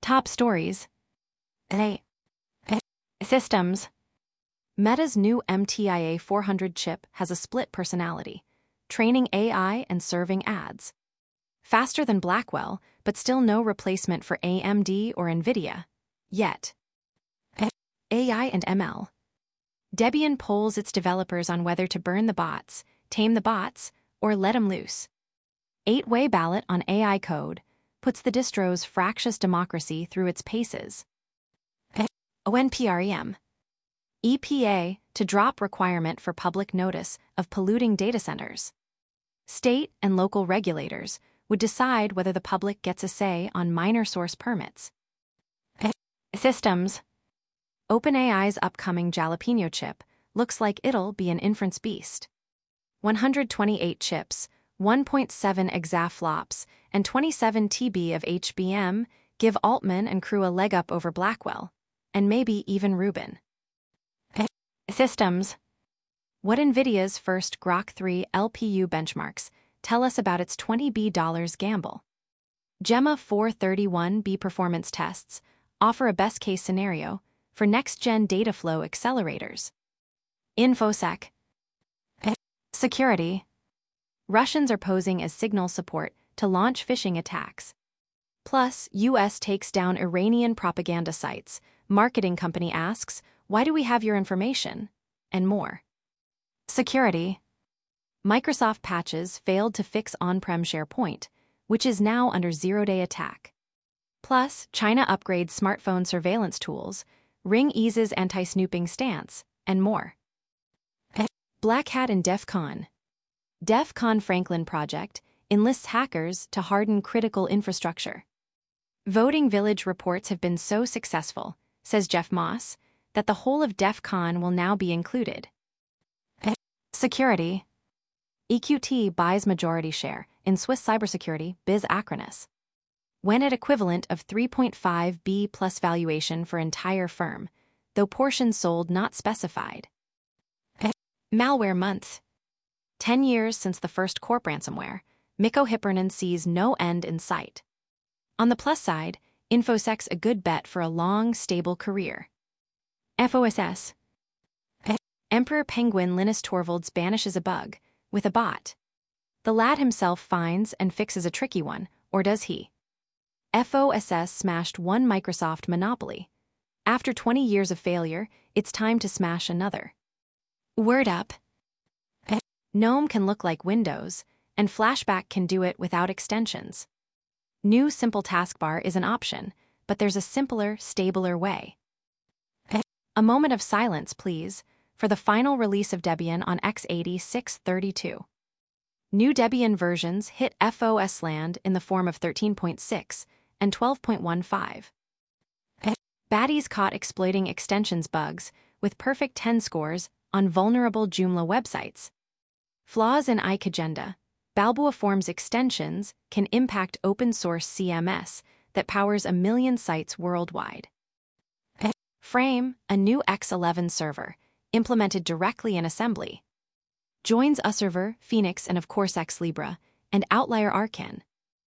Top stories. Systems. Meta's new MTIA 400 chip has a split personality, training AI and serving ads. Faster than Blackwell, but still no replacement for AMD or NVIDIA. Yet. AI and ML. Debian polls its developers on whether to burn the bots, tame the bots, or let them loose. 8-way ballot on AI code puts the distro's fractious democracy through its paces. ONPREM. EPA to drop requirement for public notice of polluting data centers. State and local regulators would decide whether the public gets a say on minor source permits. Systems. OpenAI's upcoming Jalapeno chip looks like it'll be an inference beast. 128 chips, 1.7 exaflops, and 27 TB of HBM give Altman and crew a leg up over Blackwell, and maybe even Rubin. Systems. What NVIDIA's first Grok 3 LPU benchmarks tell us about its $20B gamble. Gemma 431B performance tests offer a best-case scenario for next-gen data flow accelerators. InfoSec. Security. Russians are posing as signal support to launch phishing attacks. Plus, US takes down Iranian propaganda sites. Marketing company asks, "Why do we have your information?" And more. Security. Microsoft patches failed to fix on-prem SharePoint, which is now under zero-day attack. Plus, China upgrades smartphone surveillance tools, Ring eases anti-snooping stance, and more. Black Hat and DEF CON. DEF CON Franklin project enlists hackers to harden critical infrastructure. Voting Village reports have been so successful, says Jeff Moss, that the whole of DEF CON will now be included. Security. EQT buys majority share in Swiss cybersecurity Biz Acronis. When at equivalent of 3.5B plus valuation for entire firm, though portions sold not specified. Malware month. 10 years since the first Corp ransomware, Mikko Hyppönen sees no end in sight. On the plus side, InfoSec's a good bet for a long, stable career. FOSS. Emperor Penguin Linus Torvalds banishes a bug with a bot. The lad himself finds and fixes a tricky one, or does he? FOSS smashed one Microsoft monopoly. After 20 years of failure, it's time to smash another. Word up. GNOME can look like Windows, and Flashback can do it without extensions. New Simple Taskbar is an option, but there's a simpler, stabler way. A moment of silence, please, for the final release of Debian on x86 632. New Debian versions hit FOSS land in the form of 13.6 and 12.15. Baddies caught exploiting extensions bugs with perfect 10 scores on vulnerable Joomla websites. Flaws in iKagenda. Balboa Forms extensions can impact open-source CMS that powers 1 million sites worldwide. Frame, a new X11 server, implemented directly in assembly. Joins userver, Phoenix, and of course Xlibra, and Outlier Arcan.